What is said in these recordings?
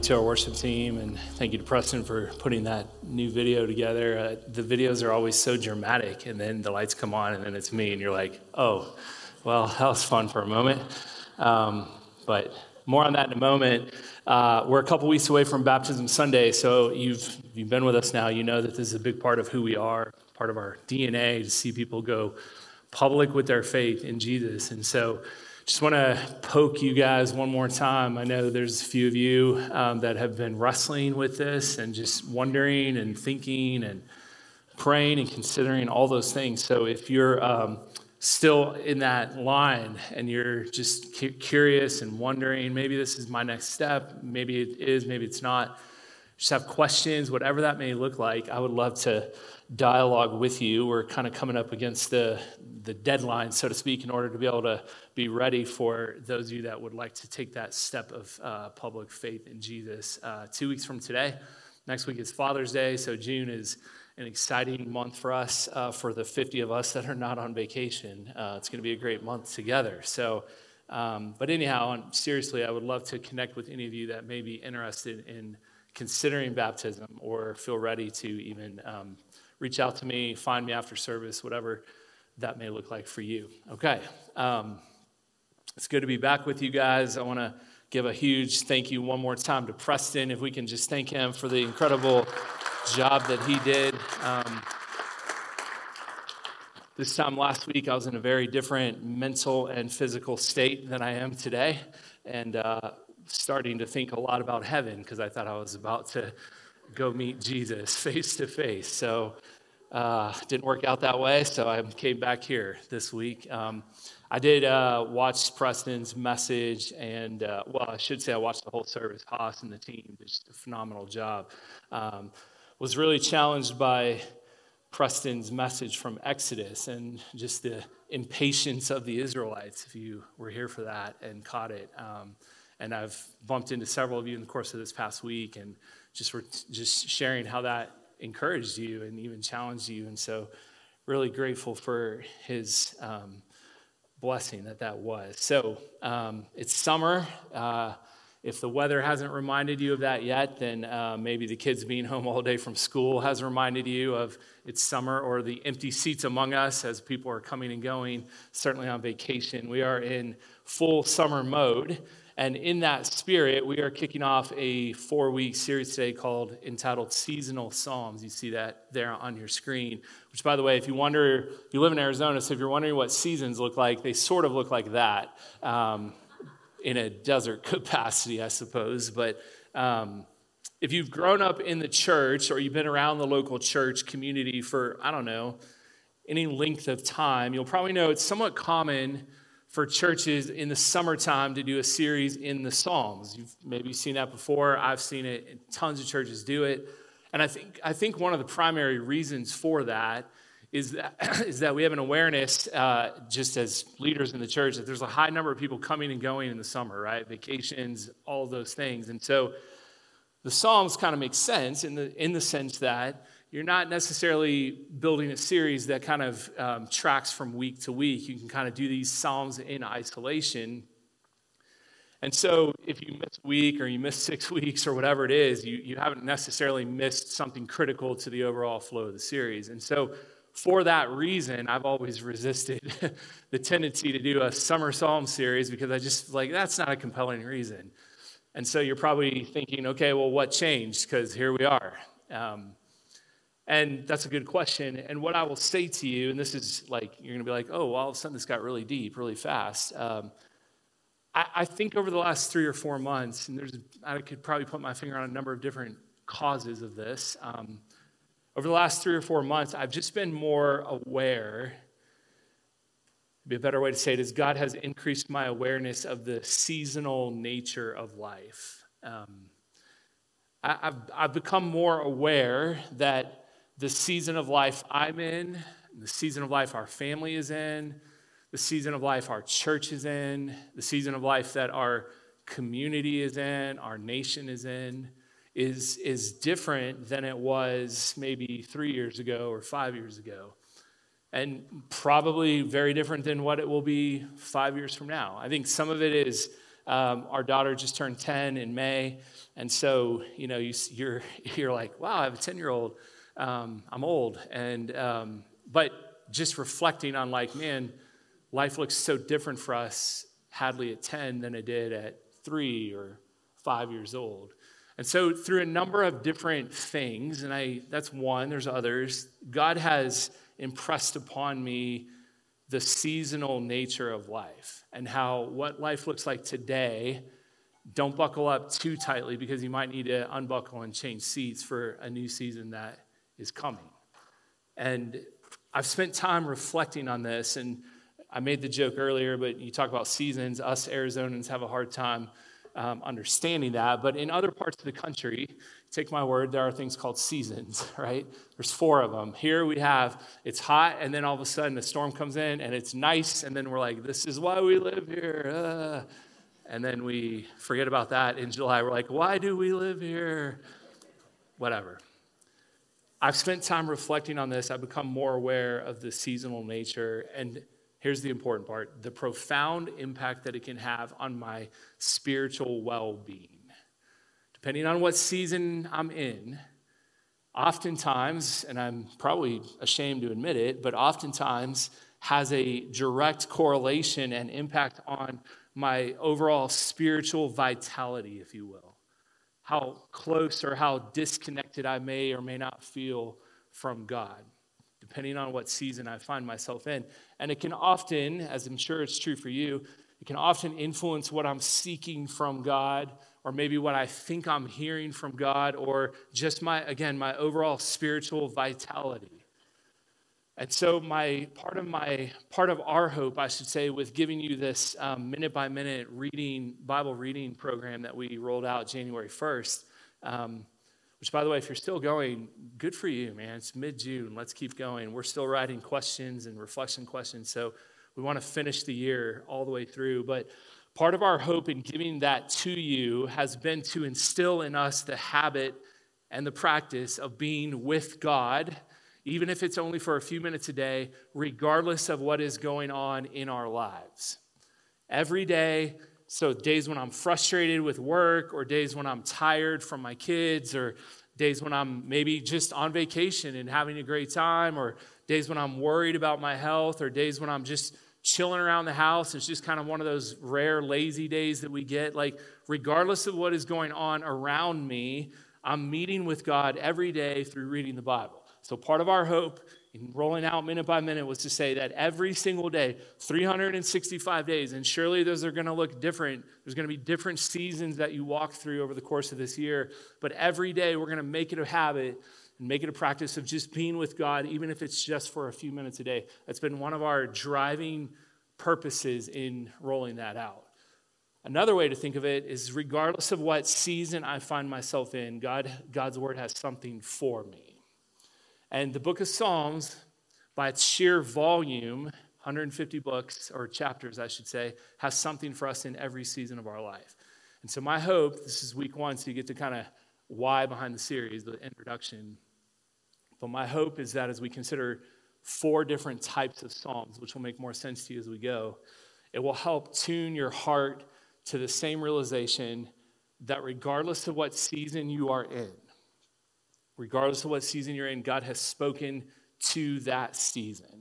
to our worship team, and thank you to Preston for putting that new video together. The videos are always so dramatic, and then the lights come on, and then it's me, and you're like, oh, well, that was fun for a moment. But more on that in a moment. We're a couple weeks away from Baptism Sunday, so you've been with us now. You know that this is a big part of who we are, part of our DNA, to see people go public with their faith in Jesus. And so just want to poke you guys one more time. I know there's a few of you that have been wrestling with this and just wondering and thinking and praying and considering all those things. So if you're still in that line and you're just curious and wondering, maybe this is my next step, maybe it is, maybe it's not, just have questions, whatever that may look like, I would love to dialogue with you. We're kind of coming up against the deadline, so to speak, in order to be able to be ready for those of you that would like to take that step of public faith in Jesus. 2 weeks from today, next week is Father's Day, so June is an exciting month for us, for the 50 of us that are not on vacation. It's going to be a great month together. So, but anyhow, seriously, I would love to connect with any of you that may be interested in considering baptism or feel ready to even reach out to me, find me after service, whatever that may look like for you. Okay. It's good to be back with you guys. I want to give a huge thank you one more time to Preston. If we can just thank him for the incredible job that he did. This time last week, I was in a very different mental and physical state than I am today, and starting to think a lot about heaven because I thought I was about to go meet Jesus face to face. So didn't work out that way, so I came back here this week. I did watch Preston's message, and I should say I watched the whole service. Haas and the team did just a phenomenal job. Was really challenged by Preston's message from Exodus and just the impatience of the Israelites, if you were here for that and caught it. And I've bumped into several of you in the course of this past week and just sharing how that encouraged you and even challenged you. And so really grateful for his blessing that was. So it's summer. If the weather hasn't reminded you of that yet, then maybe the kids being home all day from school has reminded you of it's summer, or the empty seats among us as people are coming and going, certainly on vacation. We are in full summer mode. And in that spirit, we are kicking off a 4-week series today entitled Seasonal Psalms. You see that there on your screen, which, by the way, if you wonder, you live in Arizona, so if you're wondering what seasons look like, they sort of look like that in a desert capacity, I suppose. But if you've grown up in the church or you've been around the local church community for, I don't know, any length of time, you'll probably know it's somewhat common for churches in the summertime to do a series in the Psalms. You've maybe seen that before. I've seen it. Tons of churches do it. And I think one of the primary reasons for that is that we have an awareness, just as leaders in the church, that there's a high number of people coming and going in the summer, right? Vacations, all of those things. And so the Psalms kind of make sense in the sense that you're not necessarily building a series that kind of tracks from week to week. You can kind of do these Psalms in isolation. And so if you miss a week or you miss 6 weeks or whatever it is, you haven't necessarily missed something critical to the overall flow of the series. And so for that reason, I've always resisted the tendency to do a summer Psalm series because I just that's not a compelling reason. And so you're probably thinking, okay, well, what changed? Because here we are. And that's a good question. And what I will say to you, and this is you're going to be like, oh, well, all of a sudden this got really deep, really fast. I think over the last 3 or 4 months, and I could probably put my finger on a number of different causes of this. Over the last 3 or 4 months, I've just been more aware. Maybe a better way to say it is God has increased my awareness of the seasonal nature of life. I've become more aware that the season of life I'm in, the season of life our family is in, the season of life our church is in, the season of life that our community is in, our nation is in, is different than it was maybe 3 years ago or 5 years ago. And probably very different than what it will be 5 years from now. I think some of it is Our daughter just turned 10 in May. And so, you're like, wow, I have a 10-year-old. I'm old. But just reflecting on like, man, life looks so different for us, Hadley at 10 than it did at 3 or 5 years old. And so through a number of different things, and that's one, there's others, God has impressed upon me the seasonal nature of life and what life looks like today. Don't buckle up too tightly because you might need to unbuckle and change seats for a new season that is coming. And I've spent time reflecting on this, and I made the joke earlier, but you talk about seasons. Us Arizonans have a hard time understanding that. But in other parts of the country, take my word, there are things called seasons, right? There's 4 of them. Here we have, it's hot, and then all of a sudden a storm comes in, and it's nice, and then we're like, this is why we live here. And then we forget about that in July. We're like, why do we live here? Whatever. I've spent time reflecting on this. I've become more aware of the seasonal nature, and here's the important part, the profound impact that it can have on my spiritual well-being. Depending on what season I'm in, oftentimes, and I'm probably ashamed to admit it, but oftentimes has a direct correlation and impact on my overall spiritual vitality, if you will. How close or how disconnected I may or may not feel from God, depending on what season I find myself in. And it can often, as I'm sure it's true for you, it can often influence what I'm seeking from God, or maybe what I think I'm hearing from God, or just my overall spiritual vitality. And so part of our hope, I should say, with giving you this minute-by-minute Bible reading program that we rolled out January 1st, which, by the way, if you're still going, good for you, man. It's mid-June. Let's keep going. We're still writing questions and reflection questions, so we want to finish the year all the way through. But part of our hope in giving that to you has been to instill in us the habit and the practice of being with God, even if it's only for a few minutes a day, regardless of what is going on in our lives. Every day, so days when I'm frustrated with work, or days when I'm tired from my kids, or days when I'm maybe just on vacation and having a great time, or days when I'm worried about my health, or days when I'm just chilling around the house. It's just kind of one of those rare lazy days that we get. Like, regardless of what is going on around me, I'm meeting with God every day through reading the Bible. So part of our hope in rolling out minute by minute was to say that every single day, 365 days, and surely those are going to look different. There's going to be different seasons that you walk through over the course of this year. But every day we're going to make it a habit and make it a practice of just being with God, even if it's just for a few minutes a day. That's been one of our driving purposes in rolling that out. Another way to think of it is, regardless of what season I find myself in, God's word has something for me. And the book of Psalms, by its sheer volume, 150 books, or chapters, I should say, has something for us in every season of our life. And so my hope, this is week 1, so you get to kind of why behind the series, the introduction. But my hope is that as we consider 4 different types of Psalms, which will make more sense to you as we go, it will help tune your heart to the same realization that regardless of what season you are in, regardless of what season you're in, God has spoken to that season.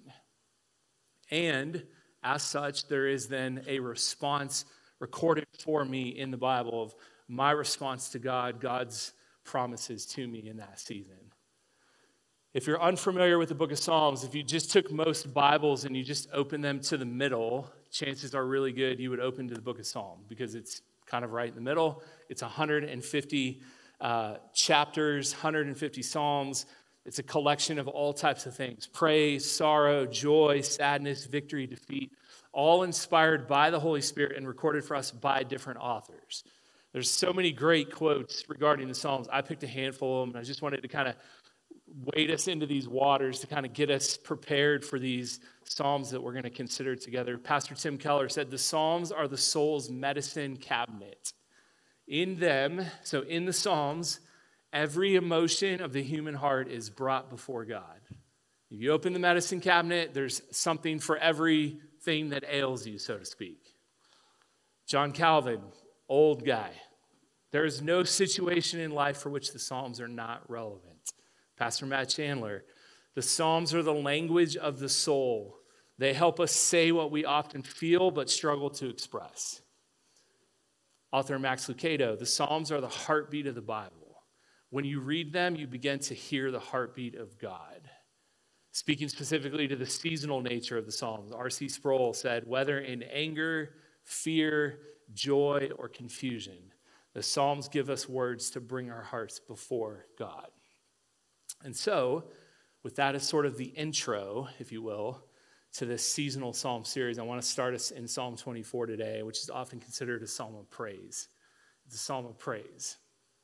And as such, there is then a response recorded for me in the Bible of my response to God, God's promises to me in that season. If you're unfamiliar with the book of Psalms, if you just took most Bibles and you just opened them to the middle, chances are really good you would open to the book of Psalms, because it's kind of right in the middle. It's 150 chapters, 150 Psalms. It's a collection of all types of things: praise, sorrow, joy, sadness, victory, defeat, all inspired by the Holy Spirit and recorded for us by different authors. There's so many great quotes regarding the Psalms. I picked a handful of them, and I just wanted to kind of wade us into these waters to kind of get us prepared for these Psalms that we're going to consider together. Pastor Tim Keller said, "The Psalms are the soul's medicine cabinet. In them," so in the Psalms, every emotion of the human heart is brought before God. If you open the medicine cabinet, there's something for everything that ails you, so to speak. John Calvin, old guy. There is no situation in life for which the Psalms are not relevant. Pastor Matt Chandler, the Psalms are the language of the soul. They help us say what we often feel but struggle to express. Author Max Lucado, the Psalms are the heartbeat of the Bible. When you read them, you begin to hear the heartbeat of God. Speaking specifically to the seasonal nature of the Psalms, R.C. Sproul said, whether in anger, fear, joy, or confusion, the Psalms give us words to bring our hearts before God. And so, with that as sort of the intro, if you will, to this seasonal psalm series, I want to start us in Psalm 24 today, which is often considered a psalm of praise. It's a psalm of praise.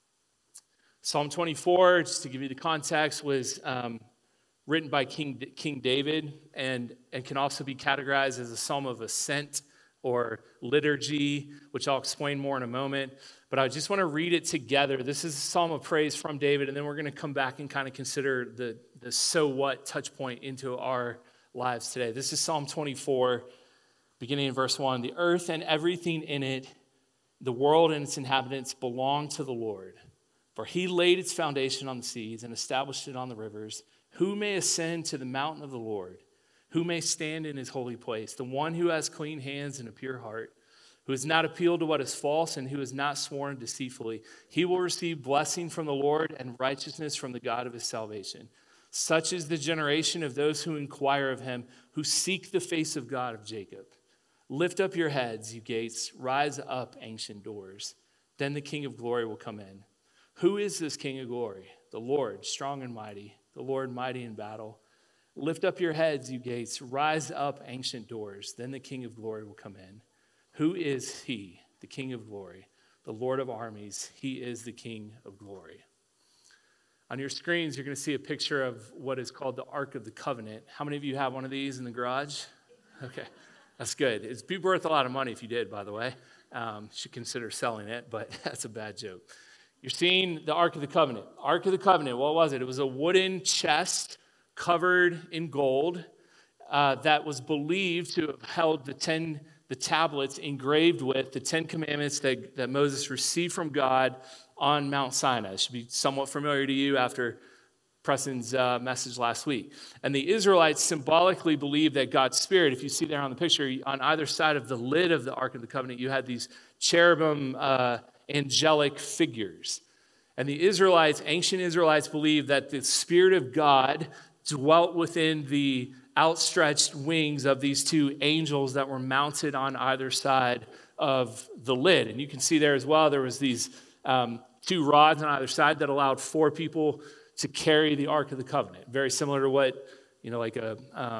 Psalm 24, just to give you the context, was written by King David and can also be categorized as a psalm of ascent or liturgy, which I'll explain more in a moment. But I just want to read it together. This is a psalm of praise from David, and then we're going to come back and kind of consider the so what touch point into our lives today. This is Psalm 24, beginning in verse 1. The earth and everything in it, the world and its inhabitants belong to the Lord. For he laid its foundation on the seas and established it on the rivers. Who may ascend to the mountain of the Lord? Who may stand in his holy place? The one who has clean hands and a pure heart, who has not appealed to what is false and who has not sworn deceitfully. He will receive blessing from the Lord and righteousness from the God of his salvation. Such is the generation of those who inquire of him, who seek the face of God of Jacob. Lift up your heads, you gates. Rise up, ancient doors. Then the King of glory will come in. Who is this King of glory? The Lord, strong and mighty, the Lord mighty in battle. Lift up your heads, you gates. Rise up, ancient doors. Then the King of glory will come in. Who is he, the King of glory? The Lord of armies. He is the King of glory. On your screens, you're going to see a picture of what is called the Ark of the Covenant. How many of you have one of these in the garage? Okay, that's good. It'd be worth a lot of money if you did, by the way. Should consider selling it, but that's a bad joke. You're seeing the Ark of the Covenant. Ark of the Covenant, what was it? It was a wooden chest covered in gold that was believed to have held the tablets engraved with the 10 commandments that Moses received from God on Mount Sinai. It should be somewhat familiar to you after Preston's message last week. And the Israelites symbolically believed that God's Spirit, if you see there on the picture, on either side of the lid of the Ark of the Covenant, you had these cherubim angelic figures. And the Israelites, ancient Israelites, believed that the Spirit of God dwelt within the outstretched wings of these two angels that were mounted on either side of the lid. And you can see there as well, there was these two rods on either side that allowed 4 people to carry the Ark of the Covenant. Very similar to what, like a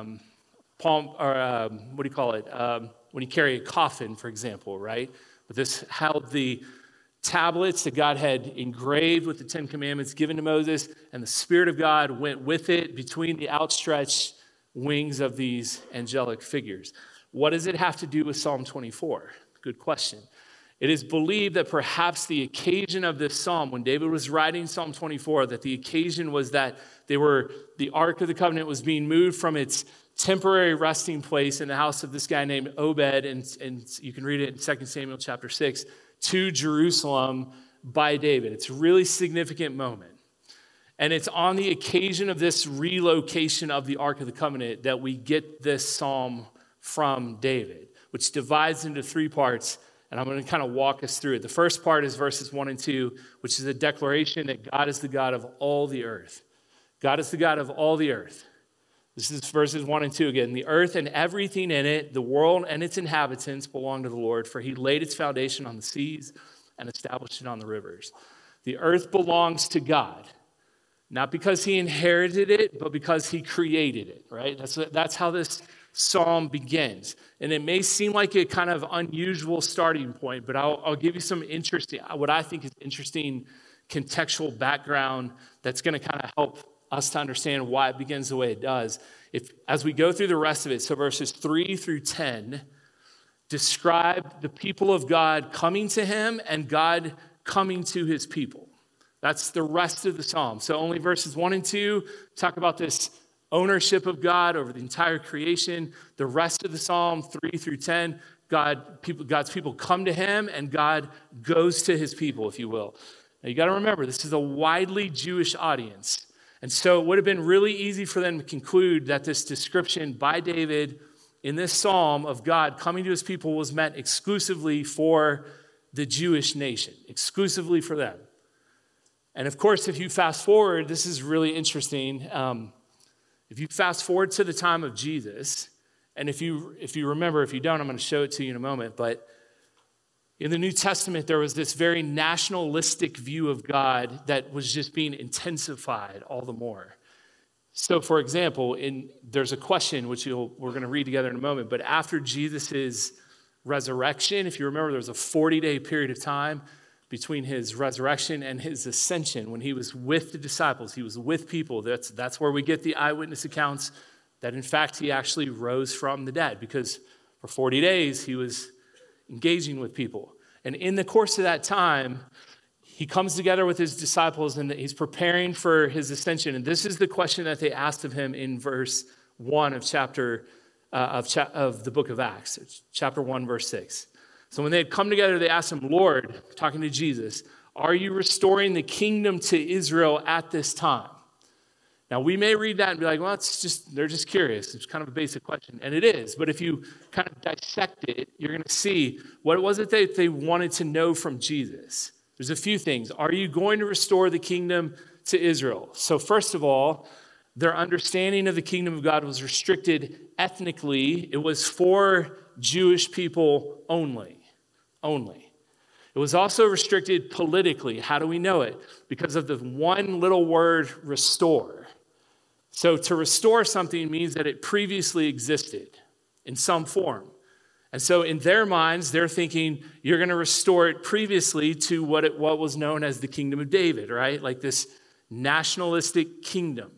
palm, or what do you call it? When you carry a coffin, for example, right? But this held the tablets that God had engraved with the 10 commandments given to Moses, and the Spirit of God went with it between the outstretched wings of these angelic figures. What does it have to do with Psalm 24? Good question. It is believed that perhaps the occasion of this psalm, when David was writing Psalm 24, that the occasion was that the Ark of the Covenant was being moved from its temporary resting place in the house of this guy named Obed, and you can read it in 2 Samuel chapter 6, to Jerusalem by David. It's a really significant moment. And it's on the occasion of this relocation of the Ark of the Covenant that we get this psalm from David, which divides into 3 parts. And I'm going to kind of walk us through it. The first part is verses 1 and 2, which is a declaration that God is the God of all the earth. God is the God of all the earth. This is verses 1 and 2 again. The earth and everything in it, the world and its inhabitants belong to the Lord, for he laid its foundation on the seas and established it on the rivers. The earth belongs to God, not because he inherited it, but because he created it, right? That's how this psalm begins. And it may seem like a kind of unusual starting point, but I'll give you some interesting, what I think is interesting contextual background that's going to kind of help us to understand why it begins the way it does. As we go through the rest of it, so verses 3 through 10 describe the people of God coming to him and God coming to his people. That's the rest of the psalm. So only verses 1 and 2 talk about this ownership of God over the entire creation. The rest of the psalm, 3 through 10, God's people come to him, and God goes to his people, if you will. Now, you got to remember, this is a widely Jewish audience. And so it would have been really easy for them to conclude that this description by David in this psalm of God coming to his people was meant exclusively for the Jewish nation, exclusively for them. And of course, if you fast forward, this is really interesting. If you fast forward to the time of Jesus, and if you remember, if you don't, I'm going to show it to you in a moment, but in the New Testament, there was this very nationalistic view of God that was just being intensified all the more. So, for example, there's a question, which we're going to read together in a moment, but after Jesus' resurrection, if you remember, there was a 40-day period of time between his resurrection and his ascension when he was with the disciples. He was with people. That's where we get the eyewitness accounts that, in fact, he actually rose from the dead, because for 40 days he was engaging with people. And in the course of that time, he comes together with his disciples and he's preparing for his ascension. And this is the question that they asked of him in verse 1 of the book of Acts, chapter 1, verse 6. So when they had come together, they asked him, Lord, talking to Jesus, are you restoring the kingdom to Israel at this time? Now, we may read that and be like, well, they're just curious. It's kind of a basic question. And it is. But if you kind of dissect it, you're going to see what was it that they wanted to know from Jesus. There's a few things. Are you going to restore the kingdom to Israel? So first of all, their understanding of the kingdom of God was restricted ethnically. It was for Jewish people only. It was also restricted politically. How do we know it? Because of the one little word, restore. So to restore something means that it previously existed in some form. And so in their minds, they're thinking you're going to restore it previously to what was known as the kingdom of David, right? Like this nationalistic kingdom.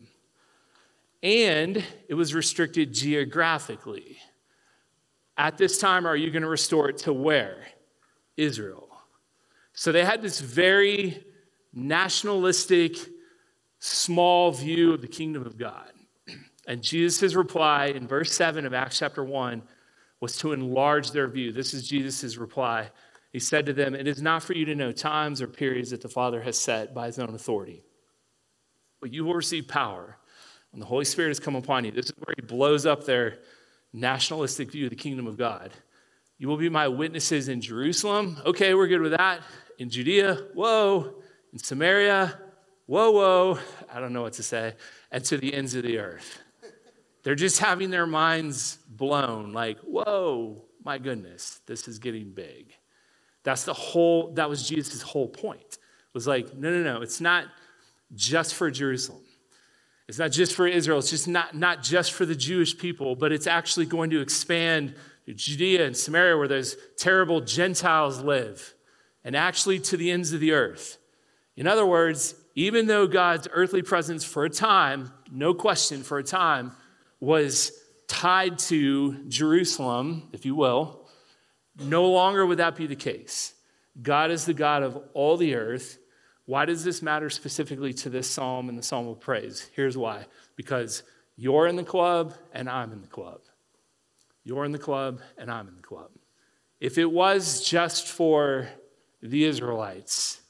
And it was restricted geographically. At this time, are you going to restore it to where? Israel. So they had this very nationalistic, small view of the kingdom of God. And Jesus' reply in verse 7 of Acts chapter 1 was to enlarge their view. This is Jesus' reply. He said to them, it is not for you to know times or periods that the Father has set by his own authority, but you will receive power when the Holy Spirit has come upon you. This is where he blows up their nationalistic view of the kingdom of God. You will be my witnesses in Jerusalem. Okay, we're good with that. In Judea, whoa. In Samaria, whoa. I don't know what to say. And to the ends of the earth. They're just having their minds blown. Like, whoa, my goodness, this is getting big. That was Jesus' whole point. It was like, no. It's not just for Jerusalem. It's not just for Israel. It's just not just for the Jewish people, but it's actually going to expand to Judea and Samaria, where those terrible Gentiles live, and actually to the ends of the earth. In other words, even though God's earthly presence for a time, no question for a time, was tied to Jerusalem, if you will, no longer would that be the case. God is the God of all the earth. Why does this matter specifically to this psalm and the psalm of praise? Here's why. Because you're in the club and I'm in the club. You're in the club and I'm in the club. If it was just for the Israelites,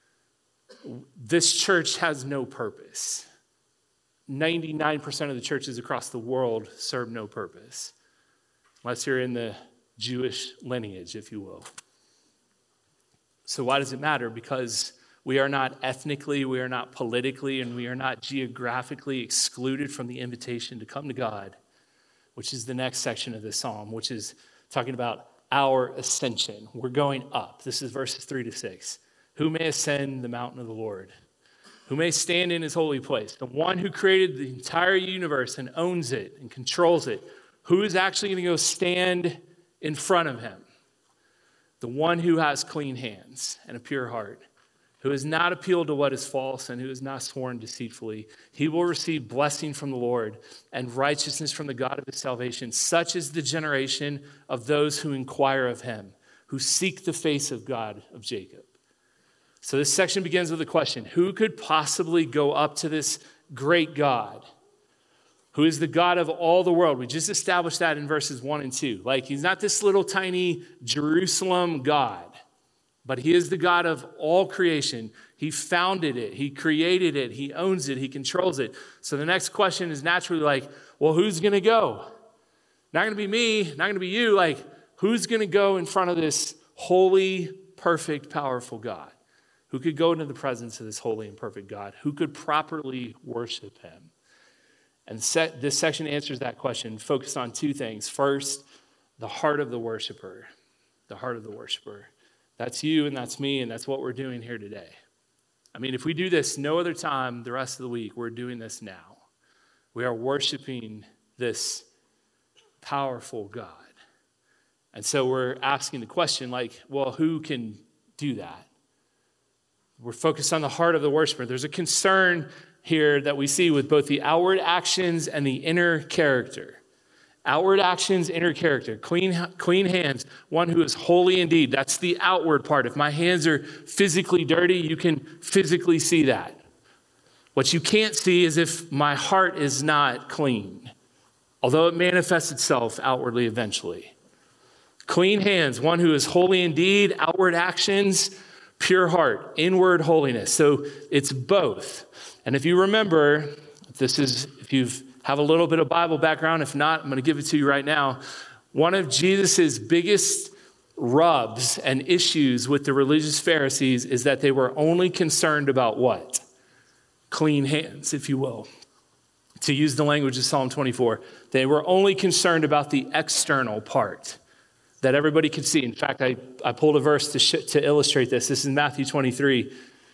this church has no purpose. 99% of the churches across the world serve no purpose, unless you're in the Jewish lineage, if you will. So why does it matter? Because we are not ethnically, we are not politically, and we are not geographically excluded from the invitation to come to God, which is the next section of this psalm, which is talking about our ascension. We're going up. This is verses 3-6. Who may ascend the mountain of the Lord? Who may stand in his holy place? The one who created the entire universe and owns it and controls it. Who is actually going to go stand in front of him? The one who has clean hands and a pure heart, who has not appealed to what is false and who has not sworn deceitfully. He will receive blessing from the Lord and righteousness from the God of his salvation. Such is the generation of those who inquire of him, who seek the face of God of Jacob. So this section begins with a question. Who could possibly go up to this great God? who is the God of all the world. We just established that in verses 1 and 2. Like, he's not this little tiny Jerusalem God, but he is the God of all creation. He founded it. He created it. He owns it. He controls it. So the next question is naturally like, well, who's going to go? Not going to be me, not going to be you. Like, who's going to go in front of this holy, perfect, powerful God? Who could go into the presence of this holy and perfect God? Who could properly worship him? And this section answers that question, focused on two things. First, the heart of the worshiper. The heart of the worshiper. That's you and that's me, and that's what we're doing here today. I mean, if we do this no other time the rest of the week, we're doing this now. We are worshiping this powerful God. And so we're asking the question, like, well, who can do that? We're focused on the heart of the worshiper. There's a concern here that we see with both the outward actions and the inner character. Outward actions, inner character. Clean hands, one who is holy indeed. That's the outward part. If my hands are physically dirty, you can physically see that. What you can't see is if my heart is not clean, although it manifests itself outwardly eventually. Clean hands, one who is holy indeed. Outward actions, pure heart, inward holiness. So it's both. And if you remember, if you have a little bit of Bible background, if not, I'm going to give it to you right now. One of Jesus's biggest rubs and issues with the religious Pharisees is that they were only concerned about what? Clean hands, if you will. To use the language of Psalm 24, they were only concerned about the external part that everybody could see. In fact, I pulled a verse to illustrate this. This is Matthew 23.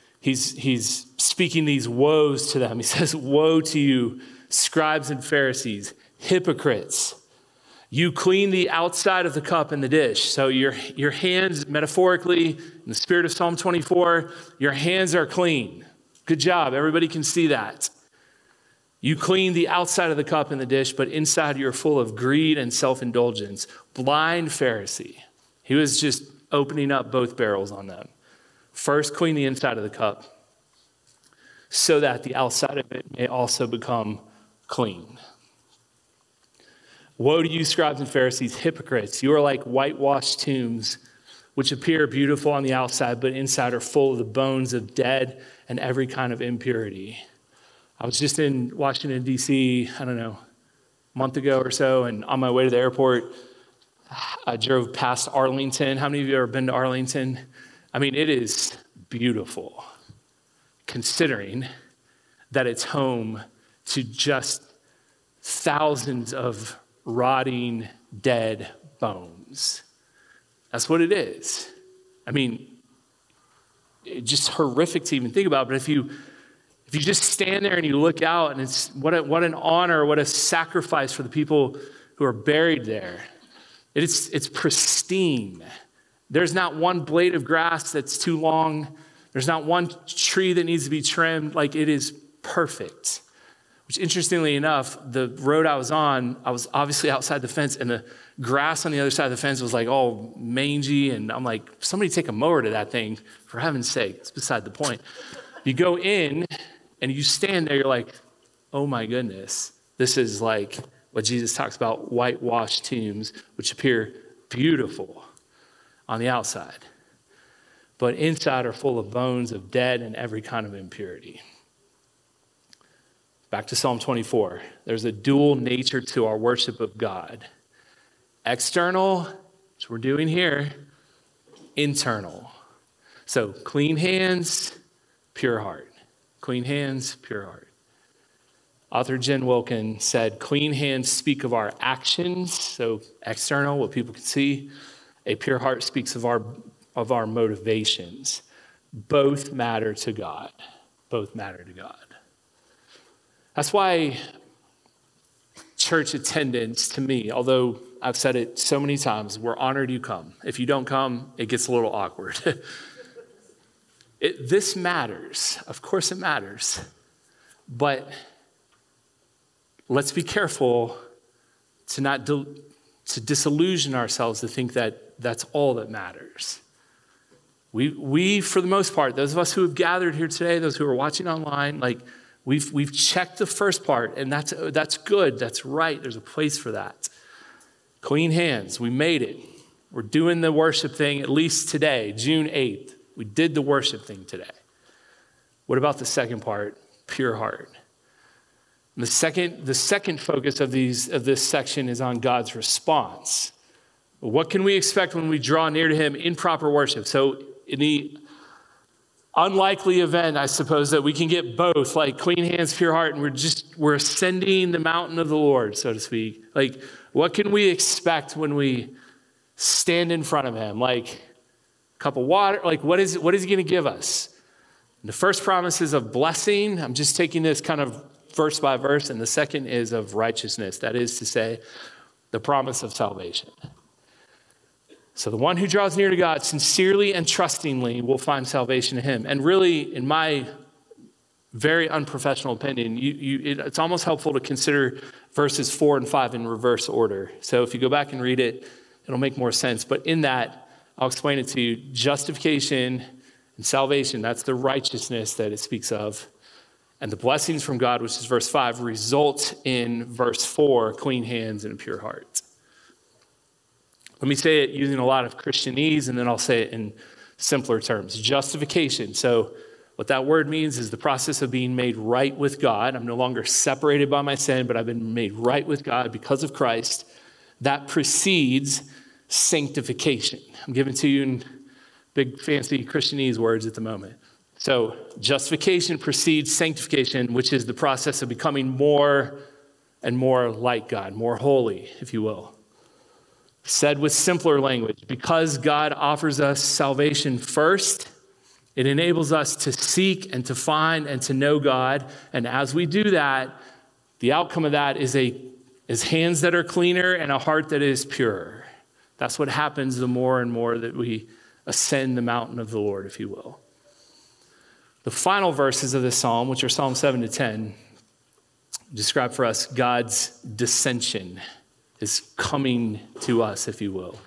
He's speaking these woes to them. He says, "Woe to you, scribes and Pharisees, hypocrites. You clean the outside of the cup and the dish." So your hands, metaphorically, in the spirit of Psalm 24, your hands are clean. Good job. Everybody can see that. You clean the outside of the cup and the dish, but inside you're full of greed and self-indulgence. Blind Pharisee. He was just opening up both barrels on them. First, clean the inside of the cup so that the outside of it may also become clean. Woe to you, scribes and Pharisees, hypocrites. You are like whitewashed tombs, which appear beautiful on the outside, but inside are full of the bones of dead and every kind of impurity. I was just in Washington, D.C., a month ago or so, and on my way to the airport, I drove past Arlington. How many of you have ever been to Arlington? I mean, it is beautiful, considering that it's home to just thousands of rotting, dead bones. That's what it is. I mean, it's just horrific to even think about, but if you just stand there and you look out, and it's what an honor, what a sacrifice for the people who are buried there. It's pristine. There's not one blade of grass that's too long. There's not one tree that needs to be trimmed. Like, it is perfect. Which, interestingly enough, the road I was on, I was obviously outside the fence, and the grass on the other side of the fence was like all mangy, and I'm like, somebody take a mower to that thing, for heaven's sake. It's beside the point. You go in, and you stand there, you're like, oh my goodness. This is like what Jesus talks about, whitewashed tombs, which appear beautiful on the outside, but inside are full of bones of dead and every kind of impurity. Back to Psalm 24. There's a dual nature to our worship of God. External, which we're doing here, internal. So clean hands, pure heart. Clean hands, pure heart. Author Jen Wilkin said, clean hands speak of our actions, so external, what people can see. A pure heart speaks of our motivations. Both matter to God. Both matter to God. That's why church attendance, to me, although I've said it so many times, we're honored you come. If you don't come, it gets a little awkward. This matters. Of course it matters. But let's be careful to not to disillusion ourselves to think that that's all that matters. We, for the most part, those of us who have gathered here today, those who are watching online, like, We've checked the first part, and that's good. That's right. There's a place for that. Clean hands. We made it. We're doing the worship thing at least today, June 8th. We did the worship thing today. What about the second part? Pure heart. And the second focus of this section is on God's response. What can we expect when we draw near to him in proper worship? So in the unlikely event, I suppose, that we can get both, like clean hands, pure heart, and we're ascending the mountain of the Lord, so to speak. Like, what can we expect when we stand in front of him? Like a cup of water? Like, what is he going to give us? And the first promise is of blessing. I'm just taking this kind of verse by verse, and the second is of righteousness. That is to say, the promise of salvation. So the one who draws near to God sincerely and trustingly will find salvation in him. And really, in my very unprofessional opinion, it's almost helpful to consider verses 4 and 5 in reverse order. So if you go back and read it, it'll make more sense. But in that, I'll explain it to you. Justification and salvation, that's the righteousness that it speaks of. And the blessings from God, which is verse 5, result in verse 4, clean hands and a pure heart. Let me say it using a lot of Christianese, and then I'll say it in simpler terms. Justification. So what that word means is the process of being made right with God. I'm no longer separated by my sin, but I've been made right with God because of Christ. That precedes sanctification. I'm giving to you in big fancy Christianese words at the moment. So justification precedes sanctification, which is the process of becoming more and more like God, more holy, if you will. Said with simpler language, because God offers us salvation first, it enables us to seek and to find and to know God. And as we do that, the outcome of that is hands that are cleaner and a heart that is pure. That's what happens the more and more that we ascend the mountain of the Lord, if you will. The final verses of this psalm, which are Psalm 7 to 10, describe for us God's dissension is coming to us, if you will.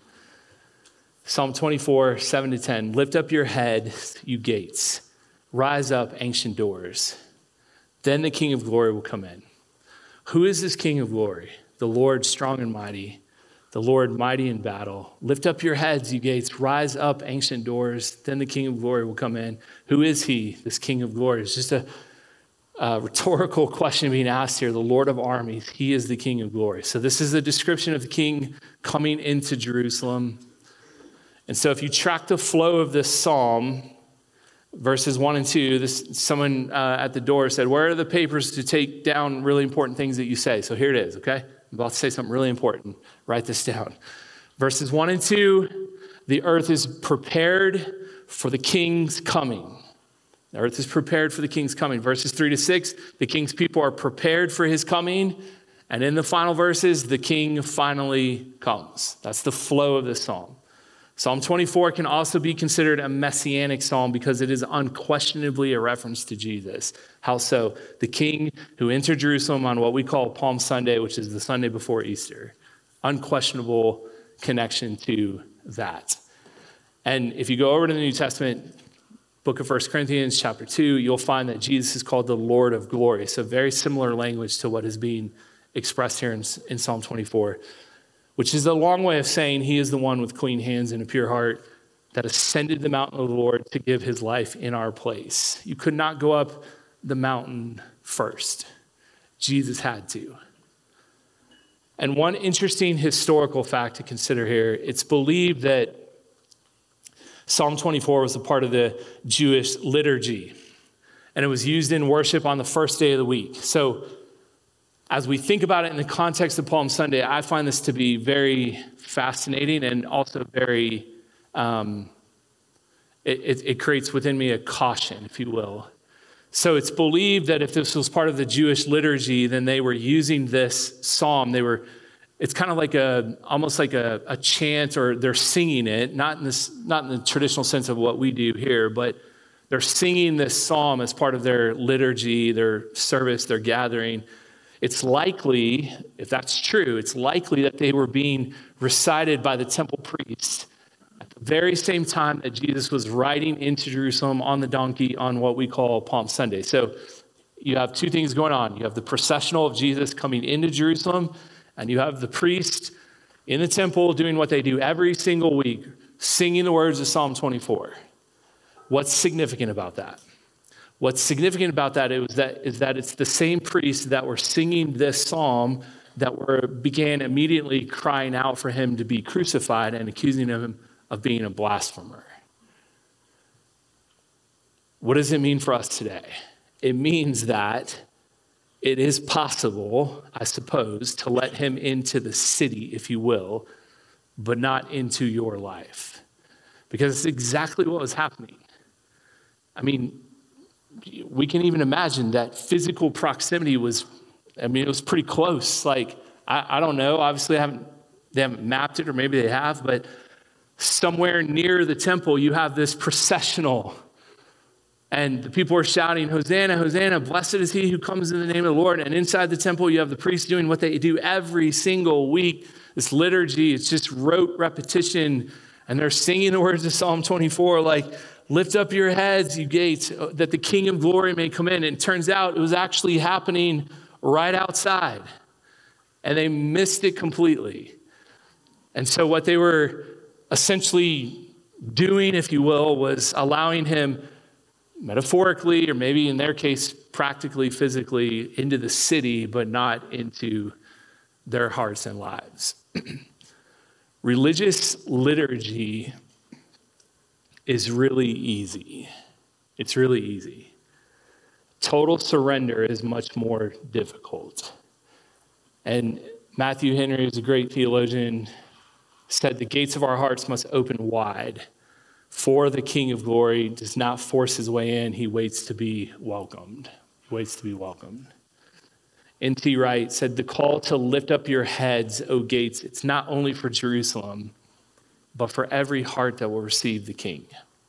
Psalm 24, 7 to 10, lift up your head, you gates. Rise up, ancient doors. Then the King of glory will come in. Who is this King of glory? The Lord strong and mighty, the Lord mighty in battle. Lift up your heads, you gates. Rise up, ancient doors. Then the King of glory will come in. Who is he, this King of glory? It's just a rhetorical question being asked here. The Lord of armies, he is the King of glory. So this is a description of the King coming into Jerusalem. And so if you track the flow of this psalm, verses 1 and 2, someone at the door said, where are the papers to take down really important things that you say? So here it is, okay? I'm about to say something really important. Write this down. Verses 1 and 2, the earth is prepared for the King's coming. The earth is prepared for the King's coming. Verses 3 to 6, the King's people are prepared for his coming. And in the final verses, the King finally comes. That's the flow of this psalm. Psalm 24 can also be considered a messianic psalm because it is unquestionably a reference to Jesus. How so? The King who entered Jerusalem on what we call Palm Sunday, which is the Sunday before Easter. Unquestionable connection to that. And if you go over to the New Testament, book of 1 Corinthians chapter 2, you'll find that Jesus is called the Lord of glory. So very similar language to what is being expressed here in Psalm 24, which is a long way of saying he is the one with clean hands and a pure heart that ascended the mountain of the Lord to give his life in our place. You could not go up the mountain first. Jesus had to. And one interesting historical fact to consider here, it's believed that Psalm 24 was a part of the Jewish liturgy, and it was used in worship on the first day of the week. So as we think about it in the context of Palm Sunday, I find this to be very fascinating and also very, it creates within me a caution, if you will. So it's believed that if this was part of the Jewish liturgy, then they were using this psalm. It's kind of like almost like a chant, or they're singing it, not in the traditional sense of what we do here, but they're singing this psalm as part of their liturgy, their service, their gathering. It's likely, if that's true, it's likely that they were being recited by the temple priest at the very same time that Jesus was riding into Jerusalem on the donkey on what we call Palm Sunday. So you have two things going on. You have the processional of Jesus coming into Jerusalem, and you have the priest in the temple doing what they do every single week, singing the words of Psalm 24. What's significant about that? What's significant about that is that it's the same priests that were singing this psalm that began immediately crying out for him to be crucified and accusing him of being a blasphemer. What does it mean for us today? It means that it is possible, I suppose, to let him into the city, if you will, but not into your life. Because it's exactly what was happening. I mean, we can even imagine that physical proximity it was pretty close. Like, I don't know, obviously they haven't mapped it, or maybe they have, but somewhere near the temple, you have this processional. And the people are shouting, Hosanna, Hosanna, blessed is he who comes in the name of the Lord. And inside the temple, you have the priests doing what they do every single week. This liturgy, it's just rote repetition. And they're singing the words of Psalm 24, like, lift up your heads, you gates, that the King of glory may come in. And it turns out it was actually happening right outside. And they missed it completely. And so what they were essentially doing, if you will, was allowing him metaphorically, or maybe in their case, practically, physically, into the city, but not into their hearts and lives. Religious liturgy is really easy. It's really easy. Total surrender is much more difficult. And Matthew Henry, who's a great theologian, said the gates of our hearts must open wide. For the King of glory does not force his way in, he waits to be welcomed. He waits to be welcomed. N.T. Wright said, the call to lift up your heads, O gates, it's not only for Jerusalem, but for every heart that will receive the King.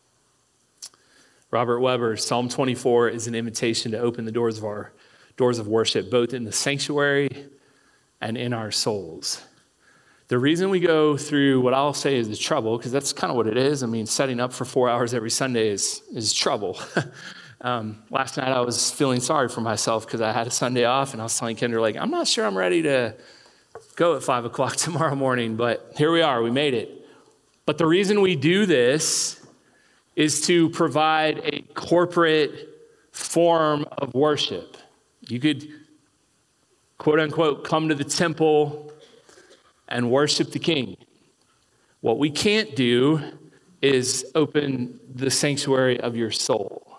Robert Weber, Psalm 24 is an invitation to open the doors of worship, both in the sanctuary and in our souls. The reason we go through what I'll say is the trouble, because that's kind of what it is. I mean, setting up for 4 hours every Sunday is trouble. Last night I was feeling sorry for myself because I had a Sunday off, and I was telling Kendra, like, I'm not sure I'm ready to go at 5 o'clock tomorrow morning, but here we are, we made it. But the reason we do this is to provide a corporate form of worship. You could, quote unquote, come to the temple and worship the King. What we can't do is open the sanctuary of your soul.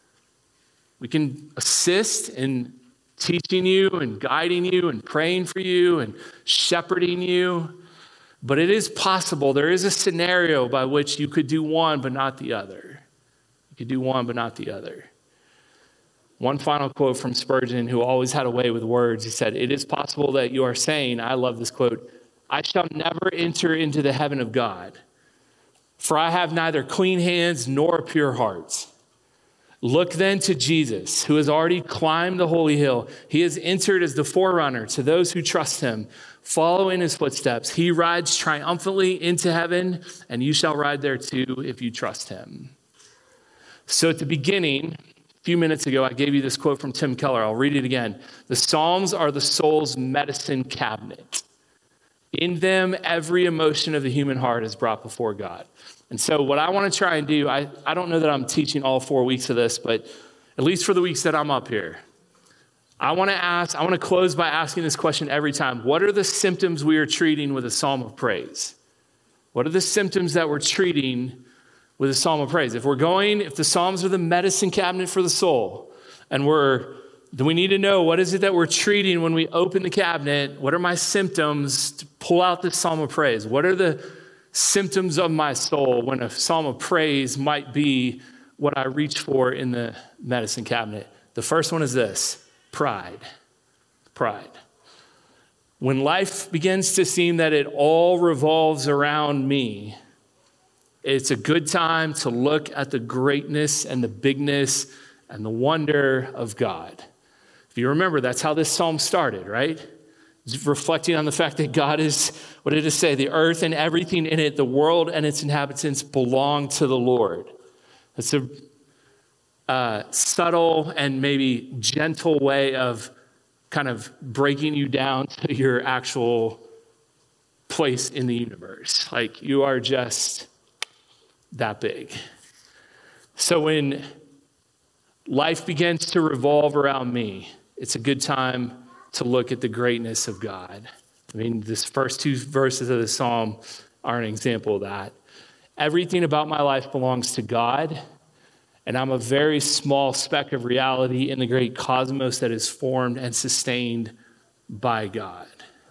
We can assist in teaching you and guiding you and praying for you and shepherding you, but it is possible, there is a scenario by which you could do one but not the other. You could do one but not the other. One final quote from Spurgeon, who always had a way with words. He said, it is possible that you are saying, I love this quote, I shall never enter into the heaven of God, for I have neither clean hands nor a pure heart. Look then to Jesus, who has already climbed the holy hill. He has entered as the forerunner to those who trust him. Follow in his footsteps. He rides triumphantly into heaven, and you shall ride there too if you trust him. So at the beginning, a few minutes ago, I gave you this quote from Tim Keller. I'll read it again. The Psalms are the soul's medicine cabinet. In them, every emotion of the human heart is brought before God. And so what I want to try and do, I don't know that I'm teaching all 4 weeks of this, but at least for the weeks that I'm up here, I want to close by asking this question every time. What are the symptoms we are treating with a psalm of praise? What are the symptoms that we're treating with a psalm of praise? If the Psalms are the medicine cabinet for the soul, and do we need to know what is it that we're treating when we open the cabinet? What are my symptoms to pull out this psalm of praise? What are the symptoms of my soul when a psalm of praise might be what I reach for in the medicine cabinet? The first one is this: pride. Pride. When life begins to seem that it all revolves around me, it's a good time to look at the greatness and the bigness and the wonder of God. If you remember, that's how this psalm started, right? It's reflecting on the fact that God is, what did it say? The earth and everything in it, the world and its inhabitants belong to the Lord. It's a subtle and maybe gentle way of kind of breaking you down to your actual place in the universe. Like, you are just that big. So when life begins to revolve around me, it's a good time to look at the greatness of God. I mean, this first two verses of the psalm are an example of that. Everything about my life belongs to God, and I'm a very small speck of reality in the great cosmos that is formed and sustained by God.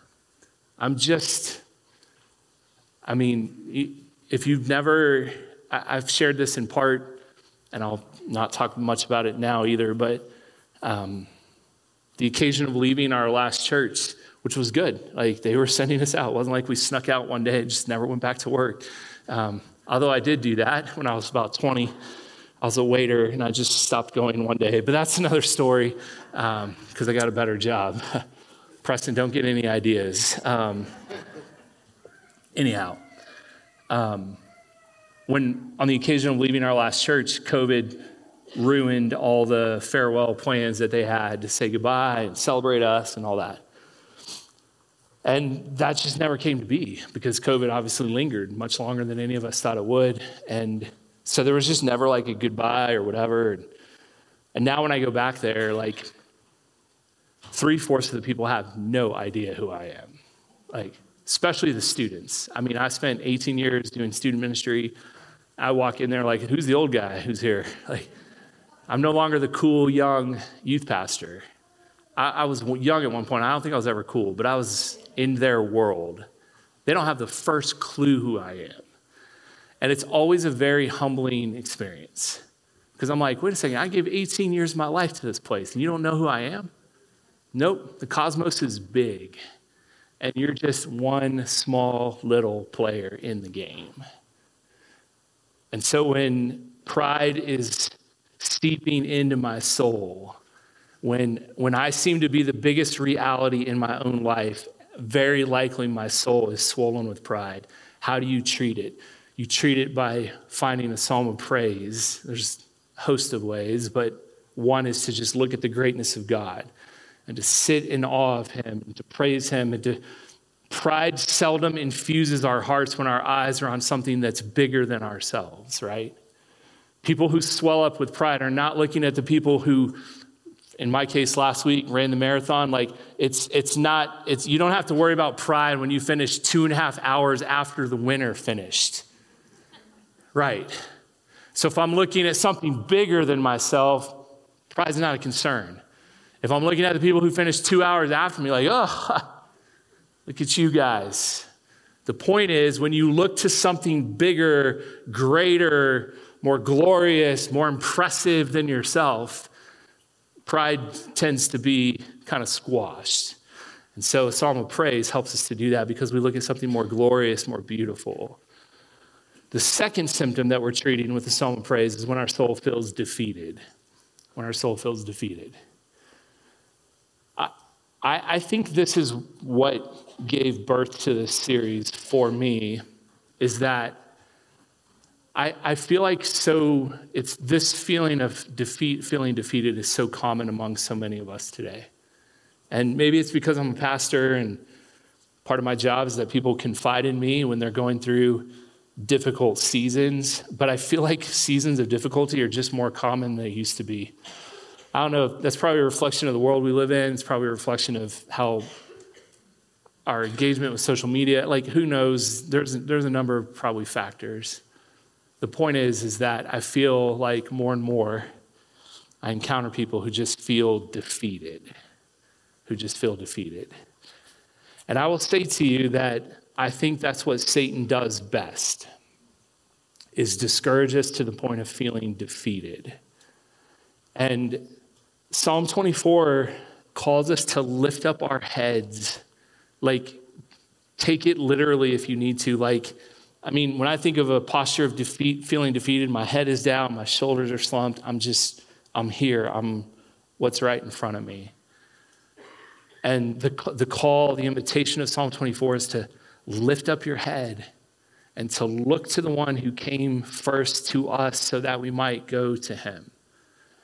If you've never, I've shared this in part, and I'll not talk much about it now either, but the occasion of leaving our last church, which was good. Like, they were sending us out. It wasn't like we snuck out one day and just never went back to work. Although I did do that when I was about 20. I was a waiter, and I just stopped going one day. But that's another story, because I got a better job. Preston, don't get any ideas. When on the occasion of leaving our last church, COVID ruined all the farewell plans that they had to say goodbye and celebrate us and all that. And that just never came to be, because COVID obviously lingered much longer than any of us thought it would. And so there was just never like a goodbye or whatever. And now when I go back there, like, 3/4 of the people have no idea who I am. Like, especially the students. I mean, I spent 18 years doing student ministry. I walk in there like, who's the old guy who's here? Like, I'm no longer the cool, young youth pastor. I was young at one point. I don't think I was ever cool, but I was in their world. They don't have the first clue who I am. And it's always a very humbling experience, because I'm like, wait a second, I gave 18 years of my life to this place, and you don't know who I am? Nope, the cosmos is big, and you're just one small little player in the game. And so when pride is seeping into my soul, when I seem to be the biggest reality in my own life, very likely my soul is swollen with pride. How do you treat it? You treat it by finding a psalm of praise. There's a host of ways, but one is to just look at the greatness of God and to sit in awe of him and to praise him. And pride seldom infuses our hearts when our eyes are on something that's bigger than ourselves, right? People who swell up with pride are not looking at the people who, in my case last week, ran the marathon. Like, you don't have to worry about pride when you finish 2.5 hours after the winner finished. Right. So if I'm looking at something bigger than myself, pride's not a concern. If I'm looking at the people who finished 2 hours after me, like, oh, look at you guys. The point is, when you look to something bigger, greater, more glorious, more impressive than yourself, pride tends to be kind of squashed. And so a psalm of praise helps us to do that, because we look at something more glorious, more beautiful. The second symptom that we're treating with the psalm of praise is when our soul feels defeated. When our soul feels defeated. I think this is what gave birth to this series for me, is that I feel like it's this feeling of defeat, feeling defeated is so common among so many of us today. And maybe it's because I'm a pastor, and part of my job is that people confide in me when they're going through difficult seasons, but I feel like seasons of difficulty are just more common than they used to be. I don't know, that's probably a reflection of the world we live in. It's probably a reflection of how our engagement with social media, like, who knows, there's a number of probably factors. The point is that I feel like more and more I encounter people who just feel defeated, And I will say to you that I think that's what Satan does best, is discourage us to the point of feeling defeated. And Psalm 24 calls us to lift up our heads. Like, take it literally if you need to. Like, I mean, when I think of a posture of defeat, feeling defeated, my head is down, my shoulders are slumped. I'm here. I'm what's right in front of me. And the call, the invitation of Psalm 24 is to lift up your head and to look to the one who came first to us so that we might go to him.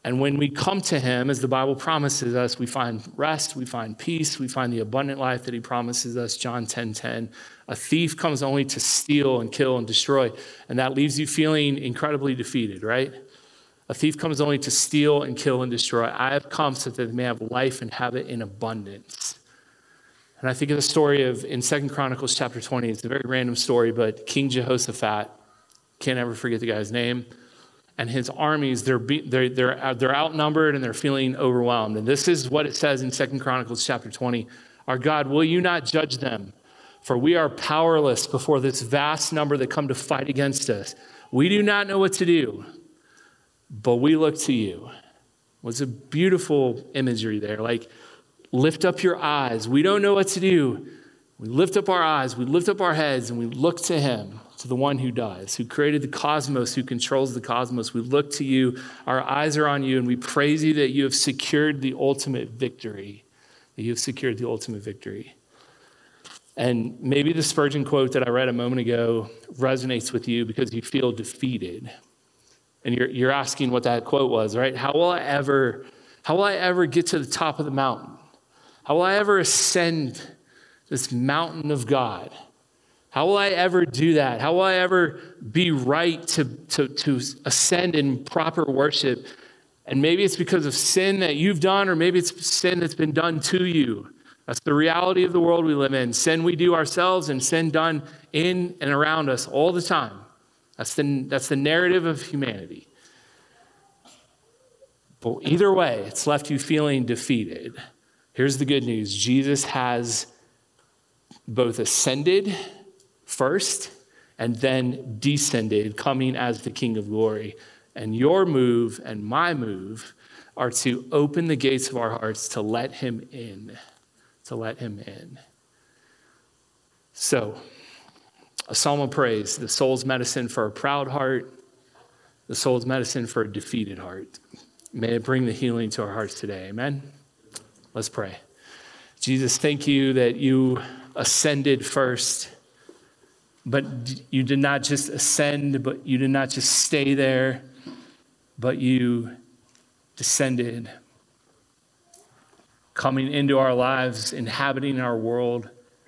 And when we come to him, as the Bible promises us, we find rest, we find peace, we find the abundant life that he promises us, John 10:10. A thief comes only to steal and kill and destroy, and that leaves you feeling incredibly defeated, right? A thief comes only to steal and kill and destroy. I have come so that they may have life and have it in abundance. And I think of the story in 2 Chronicles chapter 20. It's a very random story, but King Jehoshaphat, can't ever forget the guy's name, and his armies, they're outnumbered and they're feeling overwhelmed. And this is what it says in 2 Chronicles chapter 20. Our God, will you not judge them? For we are powerless before this vast number that come to fight against us. We do not know what to do, but we look to you. It's a beautiful imagery there. Like, lift up your eyes. We don't know what to do. We lift up our eyes, we lift up our heads, and we look to him, to the one who does, who created the cosmos, who controls the cosmos. We look to you. Our eyes are on you, and we praise you that you have secured the ultimate victory. That you have secured the ultimate victory. And maybe the Spurgeon quote that I read a moment ago resonates with you because you feel defeated. And you're asking what that quote was, right? How will I ever get to the top of the mountain? How will I ever ascend this mountain of God? How will I ever do that? How will I ever be right to ascend in proper worship? And maybe it's because of sin that you've done, or maybe it's sin that's been done to you. That's the reality of the world we live in. Sin we do ourselves and sin done in and around us all the time. That's the narrative of humanity. But either way, it's left you feeling defeated. Here's the good news. Jesus has both ascended first and then descended, coming as the King of glory. And your move and my move are to open the gates of our hearts to let him in. To let him in. So, a psalm of praise, the soul's medicine for a proud heart, the soul's medicine for a defeated heart. May it bring the healing to our hearts today. Amen? Let's pray. Jesus, thank you that you ascended first, but you did not just ascend, but you did not just stay there, but you descended, coming into our lives, inhabiting our world.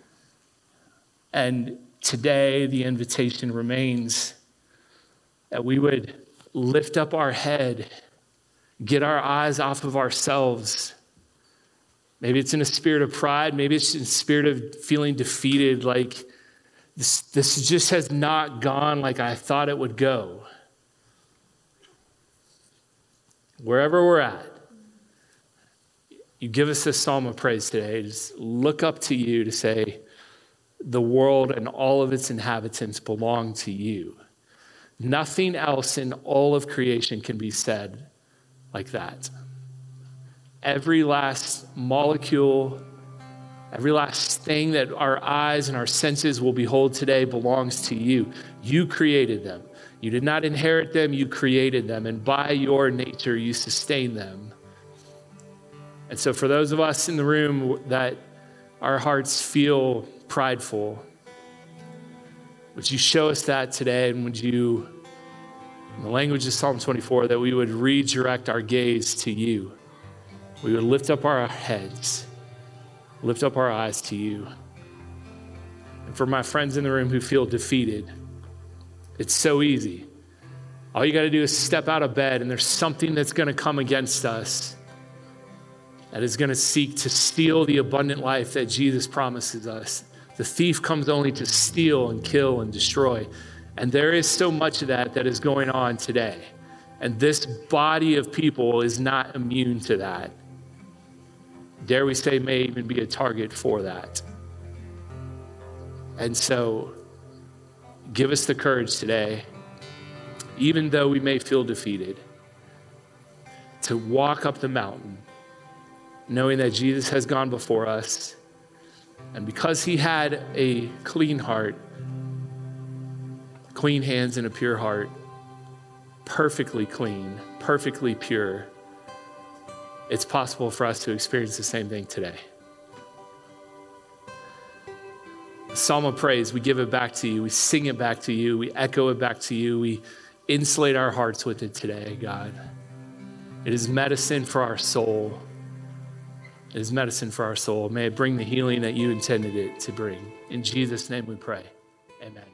And today, the invitation remains that we would lift up our head, get our eyes off of ourselves. Maybe it's in a spirit of pride. Maybe it's in a spirit of feeling defeated, like this just has not gone like I thought it would go. Wherever we're at, you give us this psalm of praise today. Just look up to you to say, the world and all of its inhabitants belong to you. Nothing else in all of creation can be said like that. Every last molecule, every last thing that our eyes and our senses will behold today belongs to you. You created them. You did not inherit them, you created them. And by your nature, you sustain them. And so for those of us in the room that our hearts feel prideful, would you show us that today? And would you, in the language of Psalm 24, that we would redirect our gaze to you. We would lift up our heads, lift up our eyes to you. And for my friends in the room who feel defeated, it's so easy. All you got to do is step out of bed, and there's something that's going to come against us that is going to seek to steal the abundant life that Jesus promises us. The thief comes only to steal and kill and destroy. And there is so much of that is going on today. And this body of people is not immune to that. Dare we say, may even be a target for that. And so, give us the courage today, even though we may feel defeated, to walk up the mountain, knowing that Jesus has gone before us. And because he had a clean heart, clean hands and a pure heart, perfectly clean, perfectly pure, it's possible for us to experience the same thing today. The Psalm of praise, we give it back to you. We sing it back to you. We echo it back to you. We insulate our hearts with it today, God. It is medicine for our soul. It is medicine for our soul. May it bring the healing that you intended it to bring. In Jesus' name we pray. Amen.